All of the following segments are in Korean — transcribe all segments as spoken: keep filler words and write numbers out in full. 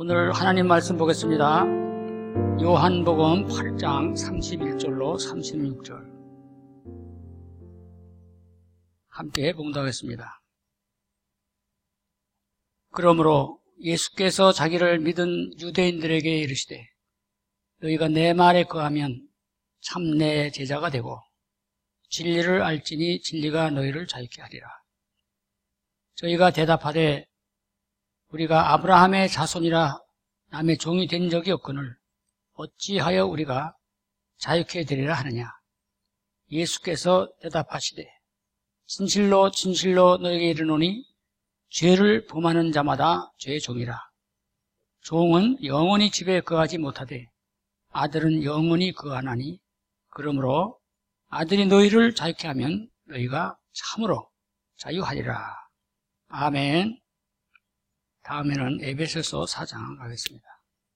오늘 하나님 말씀 보겠습니다. 요한복음 팔 장 삼십일 절로 삼십육 절 함께 봉독하겠습니다. 그러므로 예수께서 자기를 믿은 유대인들에게 이르시되 너희가 내 말에 거하면 참 내 제자가 되고 진리를 알지니 진리가 너희를 자유케 하리라. 저희가 대답하되 우리가 아브라함의 자손이라 남의 종이 된 적이 없거늘 어찌하여 우리가 자유케 되리라 하느냐. 예수께서 대답하시되 진실로 진실로 너에게 이르노니 죄를 범하는 자마다 죄의 종이라. 종은 영원히 집에 거하지 못하되 아들은 영원히 거하나니 그러므로 아들이 너희를 자유케 하면 너희가 참으로 자유하리라. 아멘. 다음에는 에베소서 사 장 가겠습니다.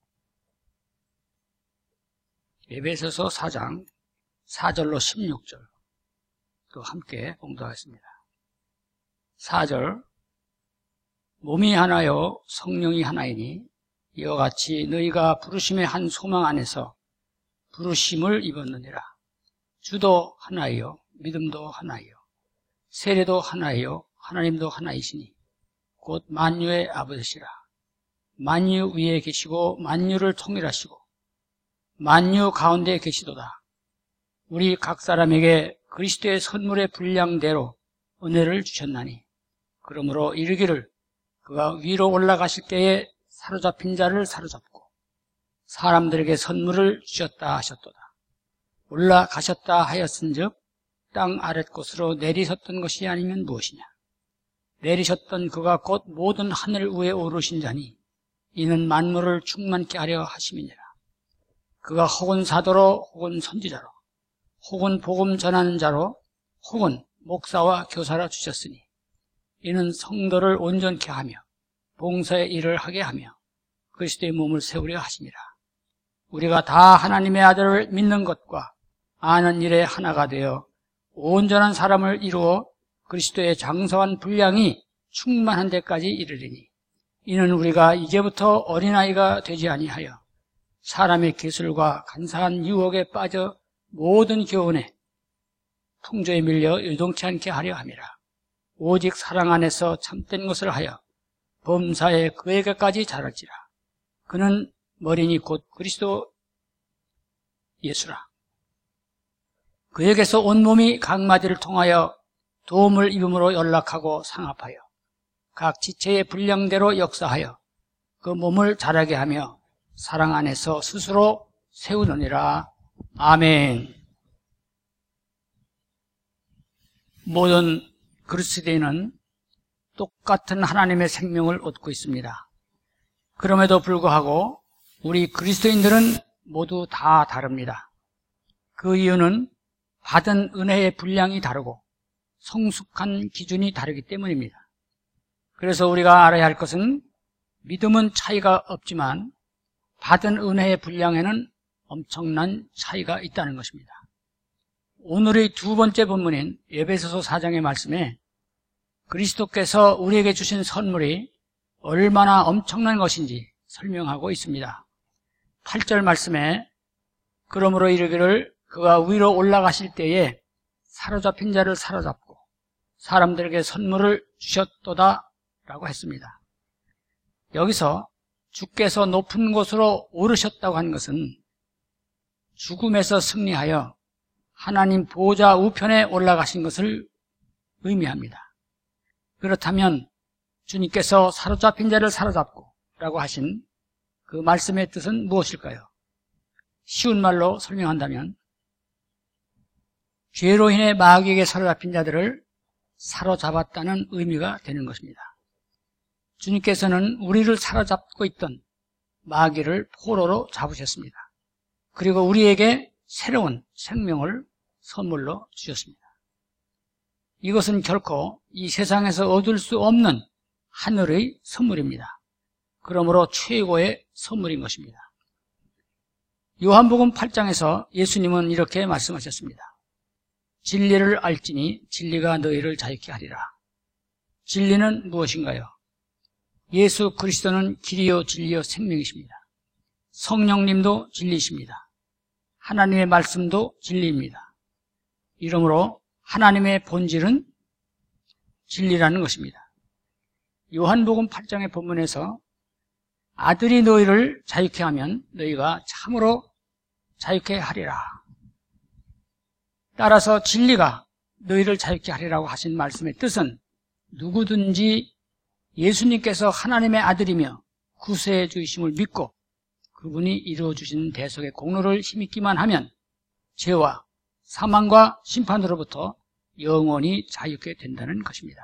에베소서 사 장 사 절로 십육 절 또 함께 봉독하겠습니다. 사 절 몸이 하나요 성령이 하나이니 이와 같이 너희가 부르심의 한 소망 안에서 부르심을 입었느니라. 주도 하나이요 믿음도 하나이요 세례도 하나이요 하나님도 하나이시니 곧 만유의 아버지시라. 만유 위에 계시고 만유를 통일하시고 만유 가운데 계시도다. 우리 각 사람에게 그리스도의 선물의 분량대로 은혜를 주셨나니 그러므로 이르기를 그가 위로 올라가실 때에 사로잡힌 자를 사로잡고 사람들에게 선물을 주셨다 하셨도다. 올라가셨다 하였은즉 땅 아랫곳으로 내리셨던 것이 아니면 무엇이냐. 내리셨던 그가 곧 모든 하늘 위에 오르신 자니 이는 만물을 충만케 하려 하심이니라. 그가 혹은 사도로 혹은 선지자로 혹은 복음 전하는 자로 혹은 목사와 교사라 주셨으니 이는 성도를 온전케 하며 봉사의 일을 하게 하며 그리스도의 몸을 세우려 하심이라. 우리가 다 하나님의 아들을 믿는 것과 아는 일에 하나가 되어 온전한 사람을 이루어 그리스도의 장성한 분량이 충만한 데까지 이르리니 이는 우리가 이제부터 어린아이가 되지 아니하여 사람의 기술과 간사한 유혹에 빠져 모든 교훈에 풍조에 밀려 요동치 않게 하려 함이라. 오직 사랑 안에서 참된 것을 하여 범사에 그에게까지 자랄지라. 그는 머리니 곧 그리스도 예수라. 그에게서 온몸이 각 마디를 통하여 도움을 입음으로 연락하고 상합하여 각 지체의 분량대로 역사하여 그 몸을 자라게 하며 사랑 안에서 스스로 세우느니라. 아멘. 모든 그리스도인은 똑같은 하나님의 생명을 얻고 있습니다. 그럼에도 불구하고 우리 그리스도인들은 모두 다 다릅니다. 그 이유는 받은 은혜의 분량이 다르고 성숙한 기준이 다르기 때문입니다. 그래서 우리가 알아야 할 것은 믿음은 차이가 없지만 받은 은혜의 분량에는 엄청난 차이가 있다는 것입니다. 오늘의 두 번째 본문인 에베소서 사 장의 말씀에 그리스도께서 우리에게 주신 선물이 얼마나 엄청난 것인지 설명하고 있습니다. 팔 절 말씀에 그러므로 이르기를 그가 위로 올라가실 때에 사로잡힌 자를 사로잡고 사람들에게 선물을 주셨도다 라고 했습니다. 여기서 주께서 높은 곳으로 오르셨다고 한 것은 죽음에서 승리하여 하나님 보좌 우편에 올라가신 것을 의미합니다. 그렇다면 주님께서 사로잡힌 자를 사로잡고 라고 하신 그 말씀의 뜻은 무엇일까요? 쉬운 말로 설명한다면 죄로 인해 마귀에게 사로잡힌 자들을 사로잡았다는 의미가 되는 것입니다. 주님께서는 우리를 사로잡고 있던 마귀를 포로로 잡으셨습니다. 그리고 우리에게 새로운 생명을 선물로 주셨습니다. 이것은 결코 이 세상에서 얻을 수 없는 하늘의 선물입니다. 그러므로 최고의 선물인 것입니다. 요한복음 팔 장에서 예수님은 이렇게 말씀하셨습니다. 진리를 알지니 진리가 너희를 자유케 하리라. 진리는 무엇인가요? 예수 그리스도는 길이요 진리요 생명이십니다. 성령님도 진리십니다. 하나님의 말씀도 진리입니다. 이러므로 하나님의 본질은 진리라는 것입니다. 요한복음 팔 장의 본문에서 아들이 너희를 자유케 하면 너희가 참으로 자유케 하리라. 따라서 진리가 너희를 자유케 하리라고 하신 말씀의 뜻은 누구든지 예수님께서 하나님의 아들이며 구세해 주심을 믿고 그분이 이루어주신 대속의 공로를 힘입기만 하면 죄와 사망과 심판으로부터 영원히 자유케 된다는 것입니다.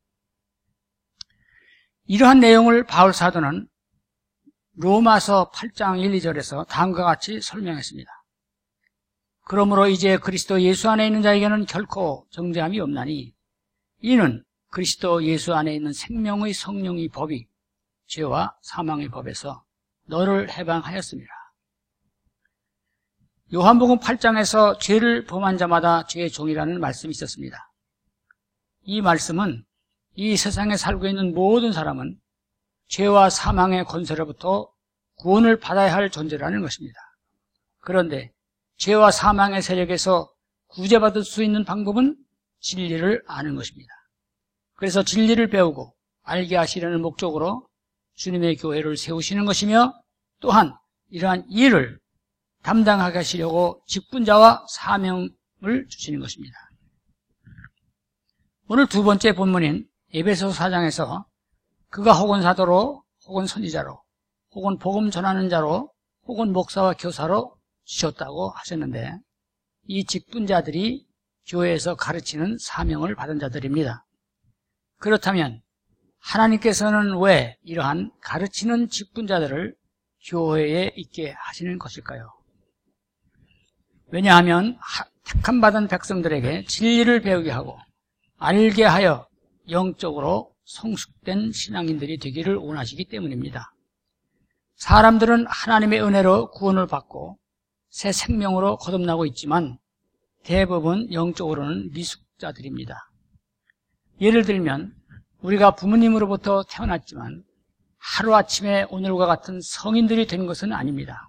이러한 내용을 바울 사도는 로마서 팔 장 일, 이 절에서 다음과 같이 설명했습니다. 그러므로 이제 그리스도 예수 안에 있는 자에게는 결코 정죄함이 없나니 이는 그리스도 예수 안에 있는 생명의 성령의 법이 죄와 사망의 법에서 너를 해방하였습니다. 요한복음 팔 장에서 죄를 범한 자마다 죄의 종이라는 말씀이 있었습니다. 이 말씀은 이 세상에 살고 있는 모든 사람은 죄와 사망의 권세로부터 구원을 받아야 할 존재라는 것입니다. 그런데 죄와 사망의 세력에서 구제받을 수 있는 방법은 진리를 아는 것입니다. 그래서 진리를 배우고 알게 하시려는 목적으로 주님의 교회를 세우시는 것이며 또한 이러한 일을 담당하게 하시려고 직분자와 사명을 주시는 것입니다. 오늘 두 번째 본문인 에베소서 사 장에서 그가 혹은 사도로 혹은 선지자로 혹은 복음 전하는 자로 혹은 목사와 교사로 주셨다고 하셨는데 이 직분자들이 교회에서 가르치는 사명을 받은 자들입니다. 그렇다면 하나님께서는 왜 이러한 가르치는 직분자들을 교회에 있게 하시는 것일까요? 왜냐하면 택함받은 백성들에게 진리를 배우게 하고 알게 하여 영적으로 성숙된 신앙인들이 되기를 원하시기 때문입니다. 사람들은 하나님의 은혜로 구원을 받고 새 생명으로 거듭나고 있지만 대부분 영적으로는 미숙자들입니다. 예를 들면 우리가 부모님으로부터 태어났지만 하루아침에 오늘과 같은 성인들이 된 것은 아닙니다.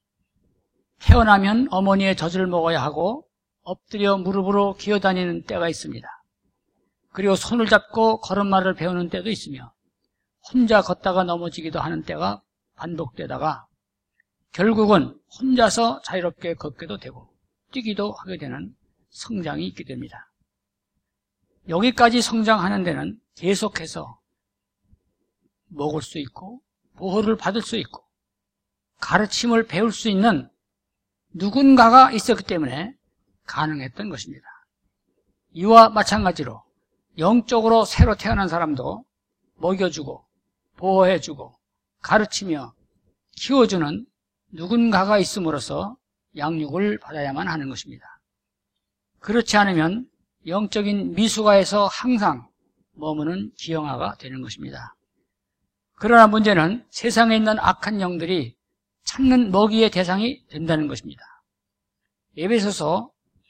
태어나면 어머니의 젖을 먹어야 하고 엎드려 무릎으로 기어다니는 때가 있습니다. 그리고 손을 잡고 걸음마를 배우는 때도 있으며 혼자 걷다가 넘어지기도 하는 때가 반복되다가 결국은 혼자서 자유롭게 걷게도 되고 뛰기도 하게 되는 성장이 있게 됩니다. 여기까지 성장하는 데는 계속해서 먹을 수 있고 보호를 받을 수 있고 가르침을 배울 수 있는 누군가가 있었기 때문에 가능했던 것입니다. 이와 마찬가지로 영적으로 새로 태어난 사람도 먹여주고 보호해주고 가르치며 키워주는 누군가가 있음으로써 양육을 받아야만 하는 것입니다. 그렇지 않으면 영적인 미숙아에서 항상 머무는 기형아가 되는 것입니다. 그러나 문제는 세상에 있는 악한 영들이 찾는 먹이의 대상이 된다는 것입니다. 에베소서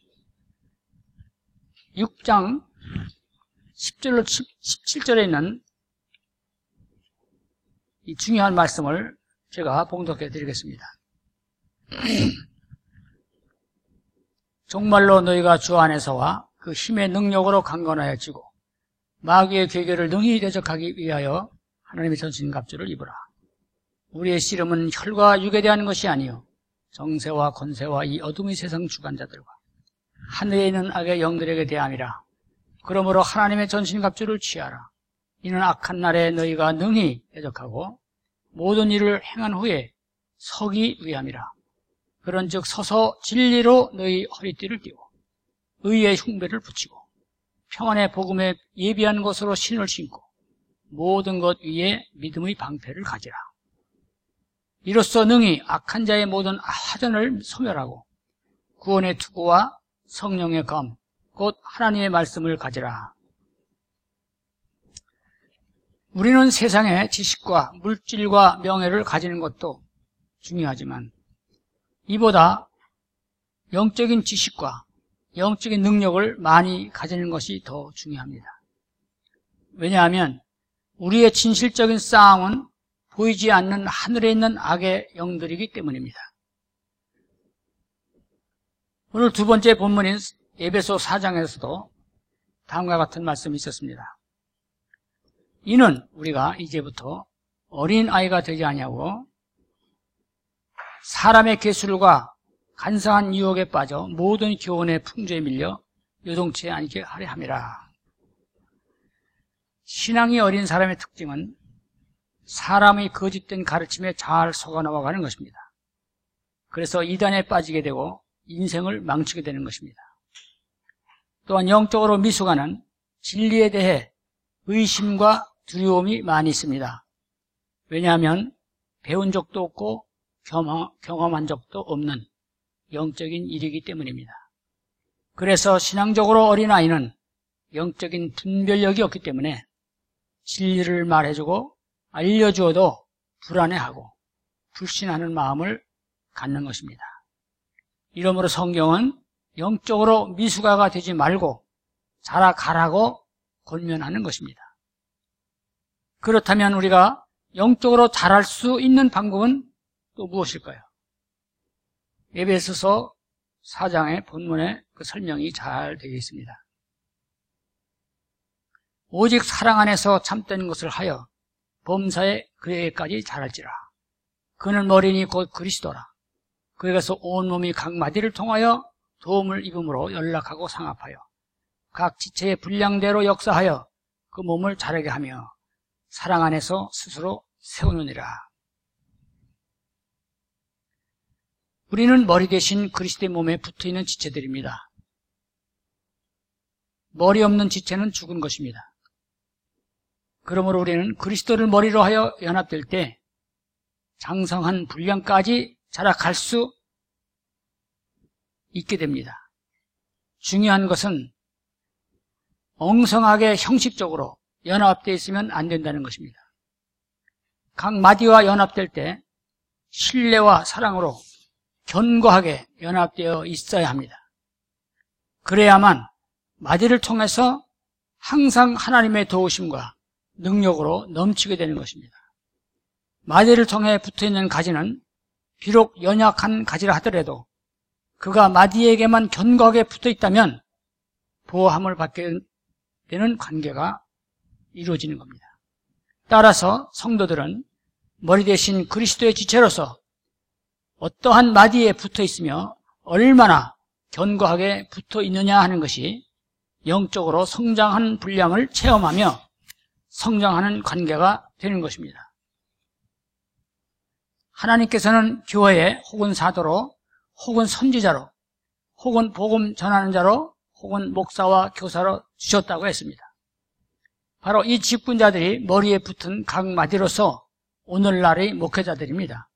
육 장 십 절로 십칠 절에 있는 이 중요한 말씀을 제가 봉독해 드리겠습니다. 정말로 너희가 주 안에서와 그 힘의 능력으로 강건하여지고 마귀의 괴계를 능히 대적하기 위하여 하나님의 전신갑주를 입으라. 우리의 씨름은 혈과 육에 대한 것이 아니요 정세와 권세와 이 어둠의 세상 주관자들과 하늘에 있는 악의 영들에게 대함이라. 그러므로 하나님의 전신갑주를 취하라. 이는 악한 날에 너희가 능히 대적하고 모든 일을 행한 후에 서기 위함이라. 그런즉 서서 진리로 너희 허리띠를 띠고 의의 흉배를 붙이고 평안의 복음에 예비한 것으로 신을 신고 모든 것 위에 믿음의 방패를 가지라. 이로써 능히 악한 자의 모든 화전을 소멸하고 구원의 투구와 성령의 검 곧 하나님의 말씀을 가지라. 우리는 세상의 지식과 물질과 명예를 가지는 것도 중요하지만 이보다 영적인 지식과 영적인 능력을 많이 가지는 것이 더 중요합니다. 왜냐하면 우리의 진실적인 싸움은 보이지 않는 하늘에 있는 악의 영들이기 때문입니다. 오늘 두 번째 본문인 에베소 사 장에서도 다음과 같은 말씀이 있었습니다. 이는 우리가 이제부터 어린아이가 되지 아니하고 사람의 계술과 간사한 유혹에 빠져 모든 교훈의 풍조에 밀려 요동치 않게 하려 함이라. 신앙이 어린 사람의 특징은 사람의 거짓된 가르침에 잘 속아 넘어가는 것입니다. 그래서 이단에 빠지게 되고 인생을 망치게 되는 것입니다. 또한 영적으로 미숙아는 진리에 대해 의심과 두려움이 많이 있습니다. 왜냐하면 배운 적도 없고 경험한 적도 없는 영적인 일이기 때문입니다. 그래서 신앙적으로 어린아이는 영적인 분별력이 없기 때문에 진리를 말해주고 알려주어도 불안해하고 불신하는 마음을 갖는 것입니다. 이러므로 성경은 영적으로 미숙아가 되지 말고 자라가라고 권면하는 것입니다. 그렇다면 우리가 영적으로 자랄 수 있는 방법은 또 무엇일까요? 에베소서 사 장의 본문에 그 설명이 잘 되어 있습니다. 오직 사랑 안에서 참된 것을 하여 범사에 그에게까지 자랄지라. 그는 머리니 곧 그리스도라. 그에게서 온몸이 각 마디를 통하여 도움을 입음으로 연락하고 상합하여 각 지체의 분량대로 역사하여 그 몸을 자라게 하며 사랑 안에서 스스로 세우느니라. 우리는 머리 대신 그리스도의 몸에 붙어있는 지체들입니다. 머리 없는 지체는 죽은 것입니다. 그러므로 우리는 그리스도를 머리로 하여 연합될 때 장성한 분량까지 자라갈 수 있게 됩니다. 중요한 것은 엉성하게 형식적으로 연합되어 있으면 안 된다는 것입니다. 각 마디와 연합될 때 신뢰와 사랑으로 견고하게 연합되어 있어야 합니다. 그래야만 마디를 통해서 항상 하나님의 도우심과 능력으로 넘치게 되는 것입니다. 마디를 통해 붙어있는 가지는 비록 연약한 가지라 하더라도 그가 마디에게만 견고하게 붙어있다면 보호함을 받게 되는 관계가 이루어지는 겁니다. 따라서 성도들은 머리 대신 그리스도의 지체로서 어떠한 마디에 붙어있으며 얼마나 견고하게 붙어있느냐 하는 것이 영적으로 성장한 분량을 체험하며 성장하는 관계가 되는 것입니다. 하나님께서는 교회에 혹은 사도로 혹은 선지자로 혹은 복음 전하는 자로 혹은 목사와 교사로 주셨다고 했습니다. 바로 이 직분자들이 머리에 붙은 각 마디로서 오늘날의 목회자들입니다.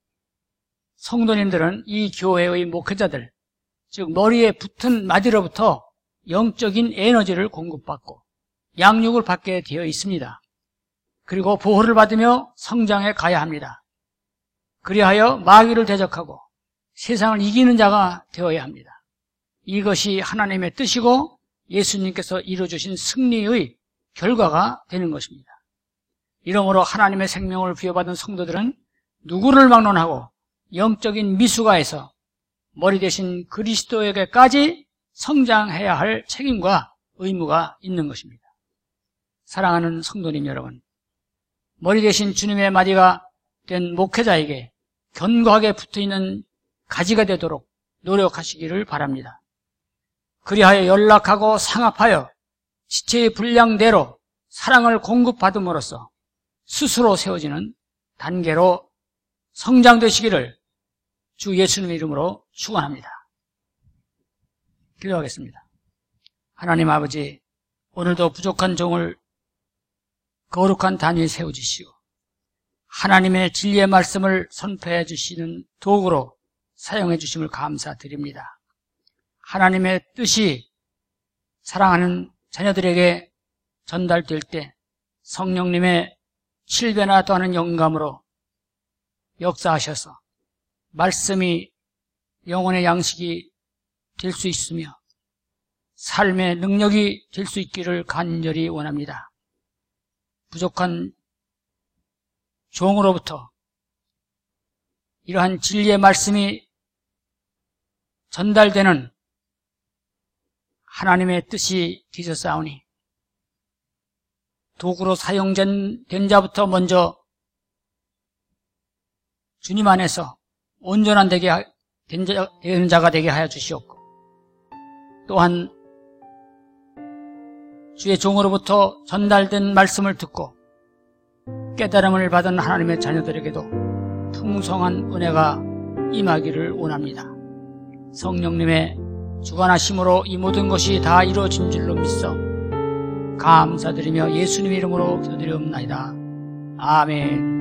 성도님들은 이 교회의 목회자들, 즉 머리에 붙은 마디로부터 영적인 에너지를 공급받고 양육을 받게 되어 있습니다. 그리고 보호를 받으며 성장해 가야 합니다. 그리하여 마귀를 대적하고 세상을 이기는 자가 되어야 합니다. 이것이 하나님의 뜻이고 예수님께서 이루어주신 승리의 결과가 되는 것입니다. 이러므로 하나님의 생명을 부여받은 성도들은 누구를 막론하고 영적인 미숙아에서 머리 대신 그리스도에게까지 성장해야 할 책임과 의무가 있는 것입니다. 사랑하는 성도님 여러분, 머리 대신 주님의 마디가 된 목회자에게 견고하게 붙어있는 가지가 되도록 노력하시기를 바랍니다. 그리하여 연락하고 상합하여 지체의 분량대로 사랑을 공급받음으로써 스스로 세워지는 단계로 성장되시기를 주 예수님의 이름으로 축원합니다. 기도하겠습니다. 하나님 아버지, 오늘도 부족한 종을 거룩한 단위에 세워주시고 하나님의 진리의 말씀을 선포해 주시는 도구로 사용해 주심을 감사드립니다. 하나님의 뜻이 사랑하는 자녀들에게 전달될 때 성령님의 칠배나 더하는 영감으로 역사하셔서 말씀이 영혼의 양식이 될 수 있으며 삶의 능력이 될 수 있기를 간절히 원합니다. 부족한 종으로부터 이러한 진리의 말씀이 전달되는 하나님의 뜻이 되셨사오니 도구로 사용된 자부터 먼저 주님 안에서 온전한 되게 된 자가 되게 하여 주시옵고, 또한 주의 종으로부터 전달된 말씀을 듣고 깨달음을 받은 하나님의 자녀들에게도 풍성한 은혜가 임하기를 원합니다. 성령님의 주관하심으로 이 모든 것이 다 이루어진 줄로 믿어 감사드리며 예수님 이름으로 기도드리옵나이다. 아멘.